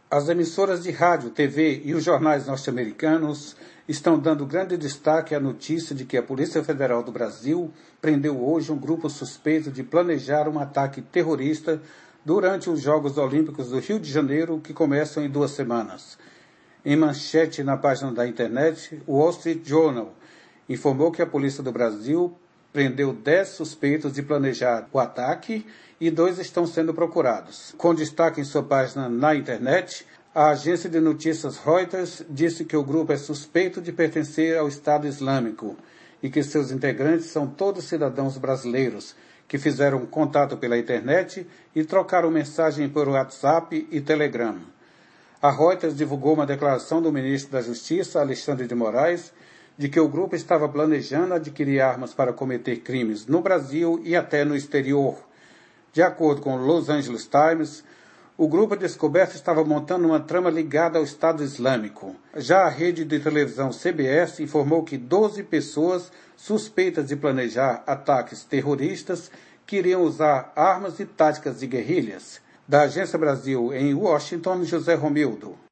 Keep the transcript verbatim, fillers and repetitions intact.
As emissoras de rádio, T V e os jornais norte-americanos estão dando grande destaque à notícia de que a Polícia Federal do Brasil prendeu hoje um grupo suspeito de planejar um ataque terrorista durante os Jogos Olímpicos do Rio de Janeiro, que começam em duas semanas. Em manchete na página da internet, o Wall Street Journal informou que a Polícia do Brasil prendeu dez suspeitos de planejar o ataque e dois estão sendo procurados. Com destaque em sua página na internet, a agência de notícias Reuters disse que o grupo é suspeito de pertencer ao Estado Islâmico e que seus integrantes são todos cidadãos brasileiros que fizeram contato pela internet e trocaram mensagem por WhatsApp e Telegram. A Reuters divulgou uma declaração do ministro da Justiça, Alexandre de Moraes, de que o grupo estava planejando adquirir armas para cometer crimes no Brasil e até no exterior. De acordo com o Los Angeles Times, o grupo descoberto estava montando uma trama ligada ao Estado Islâmico. Já a rede de televisão C B S informou que doze pessoas suspeitas de planejar ataques terroristas queriam usar armas e táticas de guerrilhas. Da Agência Brasil em Washington, José Romildo.